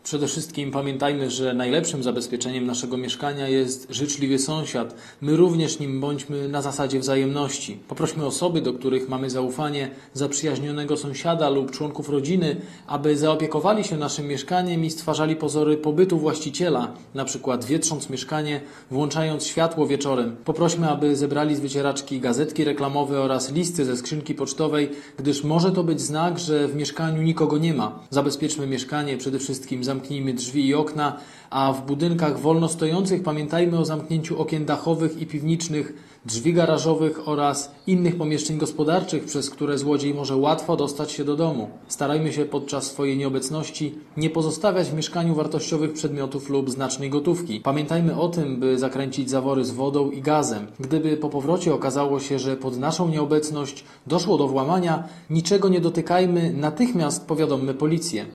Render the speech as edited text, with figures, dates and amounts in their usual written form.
Przede wszystkim pamiętajmy, że najlepszym zabezpieczeniem naszego mieszkania jest życzliwy sąsiad. My również nim bądźmy na zasadzie wzajemności. Poprośmy osoby, do których mamy zaufanie, zaprzyjaźnionego sąsiada lub członków rodziny, aby zaopiekowali się naszym mieszkaniem i stwarzali pozory pobytu właściciela, na przykład wietrząc mieszkanie, włączając światło wieczorem. Poprośmy, aby zebrali z wycieraczki gazetki reklamowe oraz listy ze skrzynki pocztowej, gdyż może to być znak, że w mieszkaniu nikogo nie ma. Zabezpieczmy mieszkanie, przede wszystkim zamknijmy drzwi i okna, a w budynkach wolno stojących pamiętajmy o zamknięciu okien dachowych i piwniczych, drzwi garażowych oraz innych pomieszczeń gospodarczych, przez które złodziej może łatwo dostać się do domu. Starajmy się podczas swojej nieobecności nie pozostawiać w mieszkaniu wartościowych przedmiotów lub znacznej gotówki. Pamiętajmy o tym, by zakręcić zawory z wodą i gazem. Gdyby po powrocie okazało się, że pod naszą nieobecność doszło do włamania, niczego nie dotykajmy, natychmiast powiadommy policję.